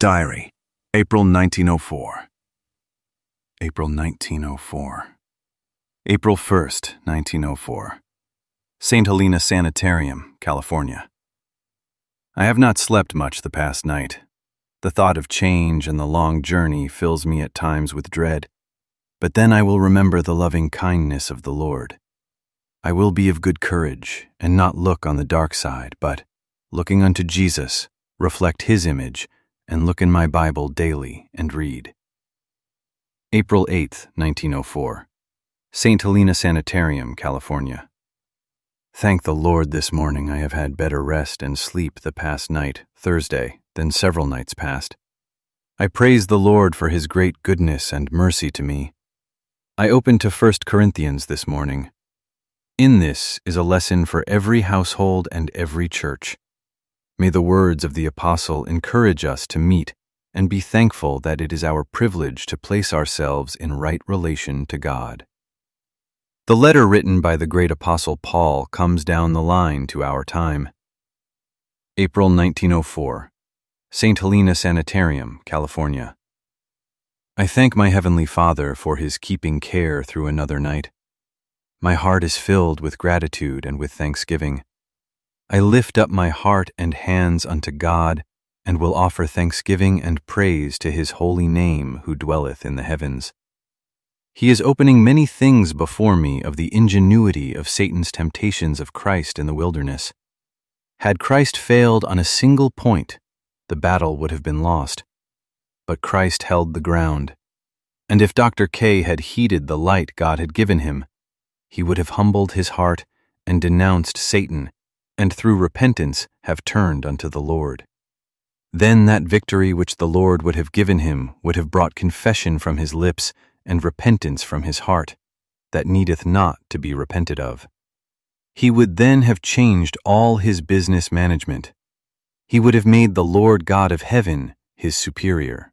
Diary, April 1904. April 1904. April 1st, 1904. St. Helena Sanitarium, California. I have not slept much the past night. The thought of change and the long journey fills me at times with dread, but then I will remember the loving kindness of the Lord. I will be of good courage and not look on the dark side, but, looking unto Jesus, reflect His image, and look in my Bible daily and read. April 8th, 1904. St. Helena Sanitarium, California. Thank the Lord this morning I have had better rest and sleep the past night, Thursday, than several nights past. I praise the Lord for His great goodness and mercy to me. I opened to 1 Corinthians this morning. In this is a lesson for every household and every church. May the words of the Apostle encourage us to meet and be thankful that it is our privilege to place ourselves in right relation to God. The letter written by the great Apostle Paul comes down the line to our time. April 1904. St. Helena Sanitarium, California. I thank my Heavenly Father for His keeping care through another night. My heart is filled with gratitude and with thanksgiving. I lift up my heart and hands unto God, and will offer thanksgiving and praise to His holy name who dwelleth in the heavens. He is opening many things before me of the ingenuity of Satan's temptations of Christ in the wilderness. Had Christ failed on a single point, the battle would have been lost. But Christ held the ground, and if Dr. K had heeded the light God had given him, he would have humbled his heart and denounced Satan, and through repentance have turned unto the Lord. Then that victory which the Lord would have given him would have brought confession from his lips and repentance from his heart, that needeth not to be repented of. He would then have changed all his business management. He would have made the Lord God of heaven his superior.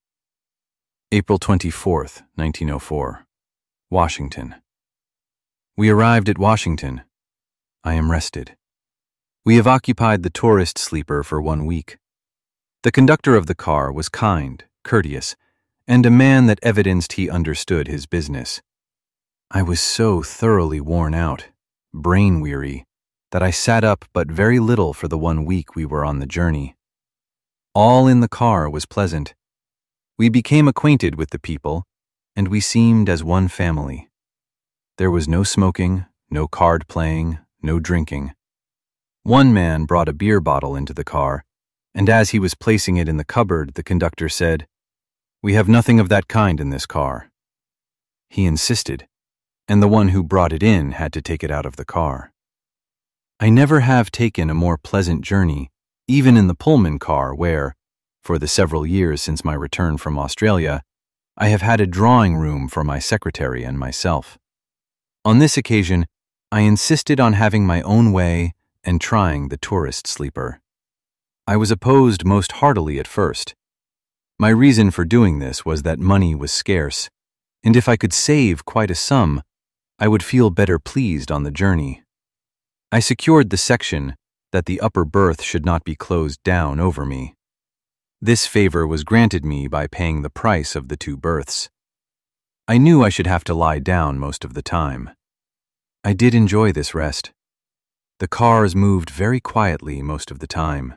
April 24th, 1904. Washington. We arrived at Washington. I am rested. We have occupied the tourist sleeper for 1 week. The conductor of the car was kind, courteous, and a man that evidenced he understood his business. I was so thoroughly worn out, brain-weary, that I sat up but very little for the 1 week we were on the journey. All in the car was pleasant. We became acquainted with the people, and we seemed as one family. There was no smoking, no card playing, no drinking. One man brought a beer bottle into the car, and as he was placing it in the cupboard, the conductor said, "We have nothing of that kind in this car." He insisted, and the one who brought it in had to take it out of the car. I never have taken a more pleasant journey, even in the Pullman car where, for the several years since my return from Australia, I have had a drawing room for my secretary and myself. On this occasion, I insisted on having my own way and trying the tourist sleeper. I was opposed most heartily at first. My reason for doing this was that money was scarce, and if I could save quite a sum, I would feel better pleased on the journey. I secured the section that the upper berth should not be closed down over me. This favor was granted me by paying the price of the 2 berths. I knew I should have to lie down most of the time. I did enjoy this rest. The cars moved very quietly most of the time.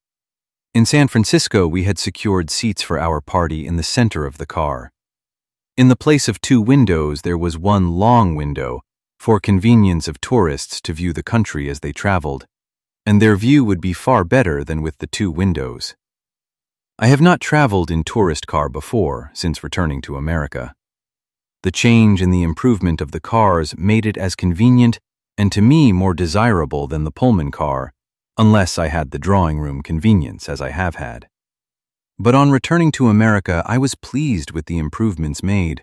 In San Francisco, we had secured seats for our party in the center of the car. In the place of 2 windows, there was one long window for convenience of tourists to view the country as they traveled, and their view would be far better than with the 2 windows. I have not traveled in tourist car before since returning to America. The change in the improvement of the cars made it as convenient and to me more desirable than the Pullman car, unless I had the drawing room convenience as I have had. But on returning to America, I was pleased with the improvements made.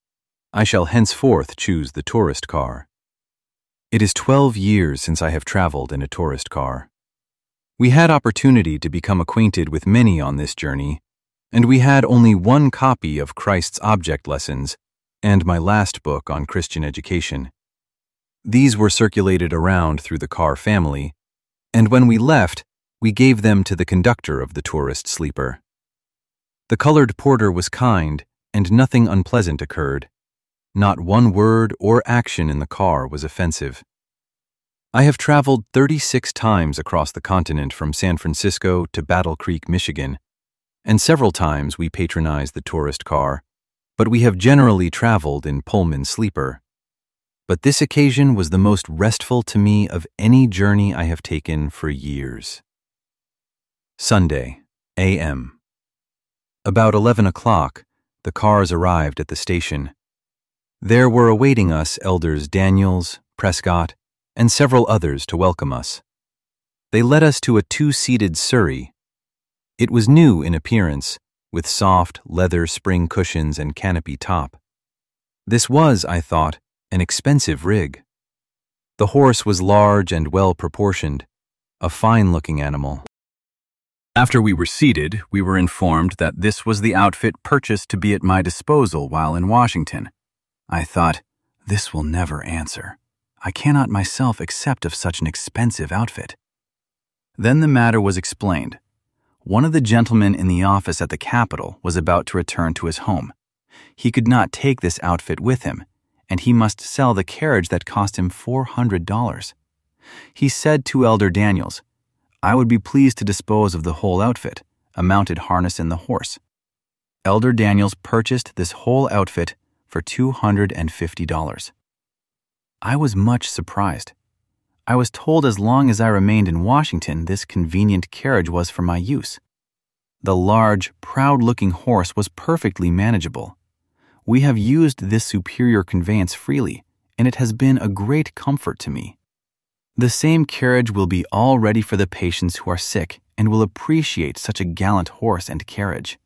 I shall henceforth choose the tourist car. It is 12 years since I have traveled in a tourist car. We had opportunity to become acquainted with many on this journey, and we had only 1 copy of Christ's Object Lessons and my last book on Christian education. These were circulated around through the car family, and when we left, we gave them to the conductor of the tourist sleeper. The colored porter was kind, and nothing unpleasant occurred. Not one word or action in the car was offensive. I have traveled 36 times across the continent from San Francisco to Battle Creek, Michigan, and several times we patronized the tourist car, but we have generally traveled in Pullman sleeper. But this occasion was the most restful to me of any journey I have taken for years. Sunday, a.m. About 11 o'clock, the cars arrived at the station. There were awaiting us Elders Daniels, Prescott, and several others to welcome us. They led us to a two-seated surrey. It was new in appearance, with soft leather spring cushions and canopy top. This was, I thought, an expensive rig. The horse was large and well-proportioned, a fine-looking animal. After we were seated, we were informed that this was the outfit purchased to be at my disposal while in Washington. I thought, this will never answer. I cannot myself accept of such an expensive outfit. Then the matter was explained. One of the gentlemen in the office at the Capitol was about to return to his home. He could not take this outfit with him, and he must sell the carriage that cost him $400. He said to Elder Daniels, I would be pleased to dispose of the whole outfit, a mounted harness and the horse. Elder Daniels purchased this whole outfit for $250. I was much surprised. I was told as long as I remained in Washington, this convenient carriage was for my use. The large, proud-looking horse was perfectly manageable. We have used this superior conveyance freely, and it has been a great comfort to me. The same carriage will be all ready for the patients who are sick and will appreciate such a gallant horse and carriage.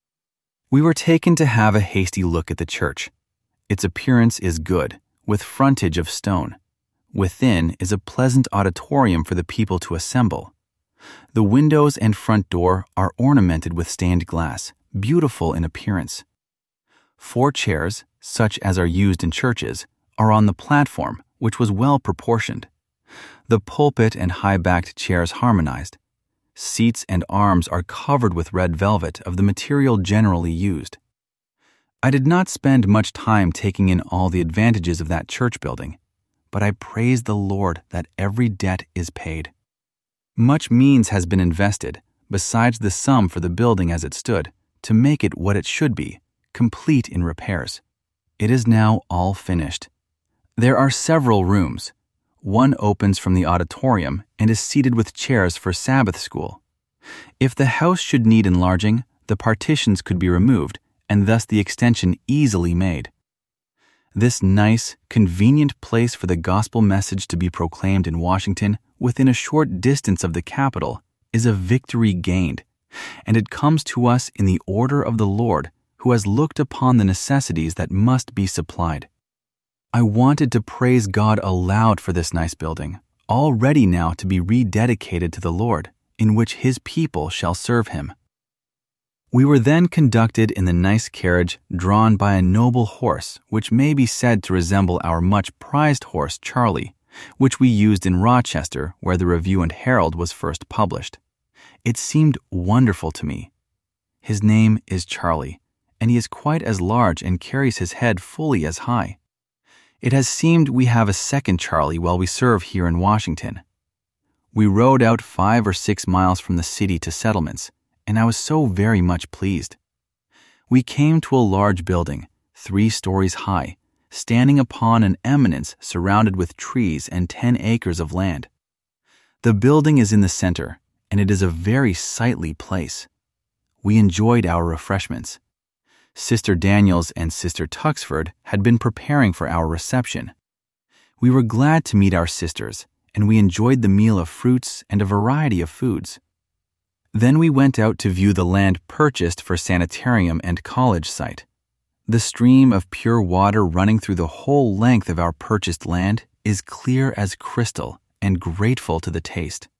We were taken to have a hasty look at the church. Its appearance is good, with frontage of stone. Within is a pleasant auditorium for the people to assemble. The windows and front door are ornamented with stained glass, beautiful in appearance. 4 chairs, such as are used in churches, are on the platform, which was well proportioned. The pulpit and high-backed chairs harmonized. Seats and arms are covered with red velvet of the material generally used. I did not spend much time taking in all the advantages of that church building, but I praise the Lord that every debt is paid. Much means has been invested, besides the sum for the building as it stood, to make it what it should be, complete in repairs. It is now all finished. There are several rooms. One opens from the auditorium and is seated with chairs for Sabbath school. If the house should need enlarging, the partitions could be removed, and thus the extension easily made. This nice, convenient place for the gospel message to be proclaimed in Washington within a short distance of the Capitol is a victory gained, and it comes to us in the order of the Lord, who has looked upon the necessities that must be supplied. I wanted to praise God aloud for this nice building, all ready now to be rededicated to the Lord, in which His people shall serve Him. We were then conducted in the nice carriage drawn by a noble horse which may be said to resemble our much prized horse Charlie, which we used in Rochester where the Review and Herald was first published. It seemed wonderful to me. His name is Charlie, and he is quite as large and carries his head fully as high. It has seemed we have a second Charlie while we serve here in Washington. We rode out 5 or 6 miles from the city to settlements, and I was so very much pleased. We came to a large building, 3 stories high, standing upon an eminence surrounded with trees and 10 acres of land. The building is in the center, and it is a very sightly place. We enjoyed our refreshments. Sister Daniels and Sister Tuxford had been preparing for our reception. We were glad to meet our sisters, and we enjoyed the meal of fruits and a variety of foods. Then we went out to view the land purchased for sanitarium and college site. The stream of pure water running through the whole length of our purchased land is clear as crystal and grateful to the taste.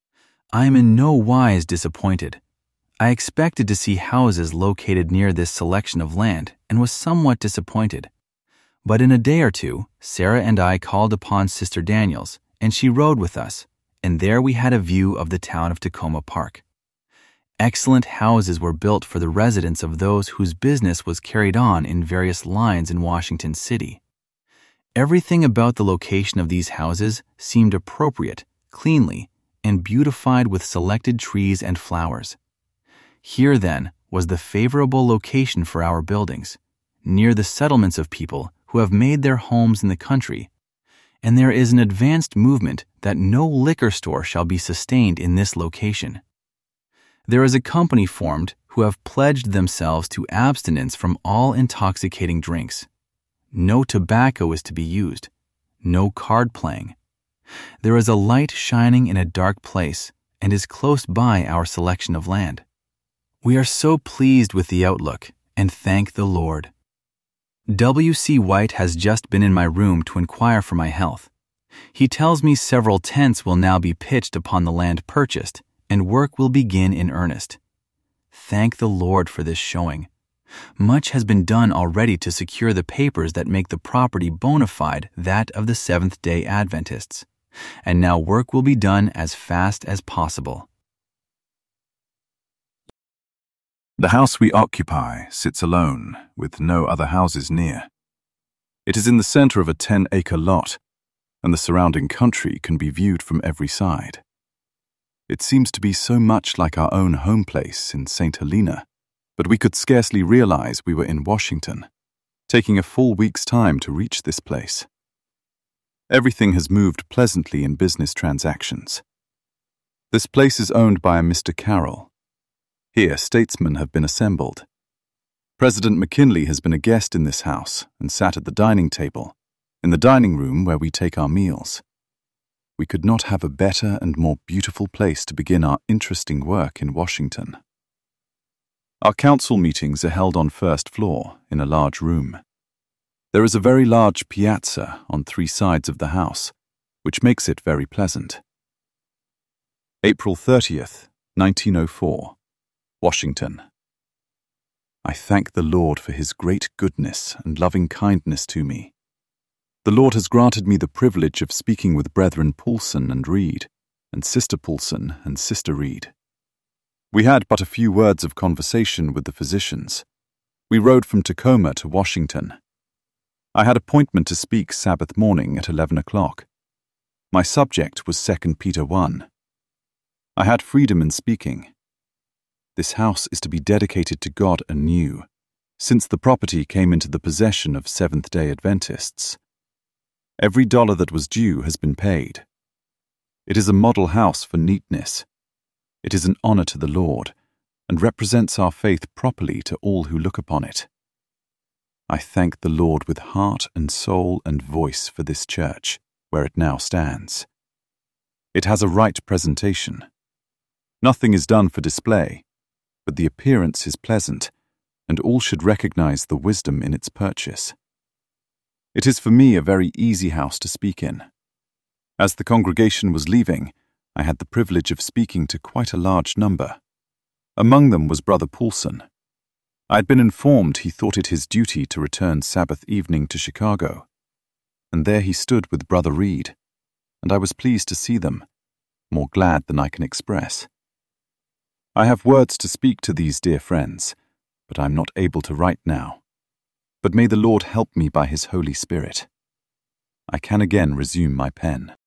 I am in no wise disappointed. I expected to see houses located near this selection of land and was somewhat disappointed. But in a day or two, Sarah and I called upon Sister Daniels, and she rode with us, and there we had a view of the town of Tacoma Park. Excellent houses were built for the residence of those whose business was carried on in various lines in Washington City. Everything about the location of these houses seemed appropriate, cleanly, and beautified with selected trees and flowers. Here, then, was the favorable location for our buildings, near the settlements of people who have made their homes in the country, and there is an advanced movement that no liquor store shall be sustained in this location. There is a company formed who have pledged themselves to abstinence from all intoxicating drinks. No tobacco is to be used, no card playing. There is a light shining in a dark place and is close by our selection of land. We are so pleased with the outlook and thank the Lord. W.C. White has just been in my room to inquire for my health. He tells me several tents will now be pitched upon the land purchased, and work will begin in earnest. Thank the Lord for this showing. Much has been done already to secure the papers that make the property bona fide that of the Seventh-day Adventists, and now work will be done as fast as possible. The house we occupy sits alone, with no other houses near. It is in the center of a 10-acre lot, and the surrounding country can be viewed from every side. It seems to be so much like our own home place in St. Helena, but we could scarcely realize we were in Washington, taking a full week's time to reach this place. Everything has moved pleasantly in business transactions. This place is owned by a Mr. Carroll. Here, statesmen have been assembled. President McKinley has been a guest in this house and sat at the dining table, in the dining room where we take our meals. We could not have a better and more beautiful place to begin our interesting work in Washington. Our council meetings are held on first floor in a large room. There is a very large piazza on 3 sides of the house, which makes it very pleasant. April 30th, 1904. Washington. I thank the Lord for His great goodness and loving kindness to me. The Lord has granted me the privilege of speaking with Brethren Poulson and Reed, and Sister Poulson and Sister Reed. We had but a few words of conversation with the physicians. We rode from Tacoma to Washington. I had appointment to speak Sabbath morning at 11 o'clock. My subject was 2 Peter 1. I had freedom in speaking. This house is to be dedicated to God anew, since the property came into the possession of Seventh-day Adventists. Every dollar that was due has been paid. It is a model house for neatness. It is an honor to the Lord, and represents our faith properly to all who look upon it. I thank the Lord with heart and soul and voice for this church, where it now stands. It has a right presentation. Nothing is done for display, but the appearance is pleasant, and all should recognize the wisdom in its purchase. It is for me a very easy house to speak in. As the congregation was leaving, I had the privilege of speaking to quite a large number. Among them was Brother Poulson. I had been informed he thought it his duty to return Sabbath evening to Chicago, and there he stood with Brother Reed, and I was pleased to see them, more glad than I can express. I have words to speak to these dear friends, but I am not able to write now. But may the Lord help me by His Holy Spirit. I can again resume my pen.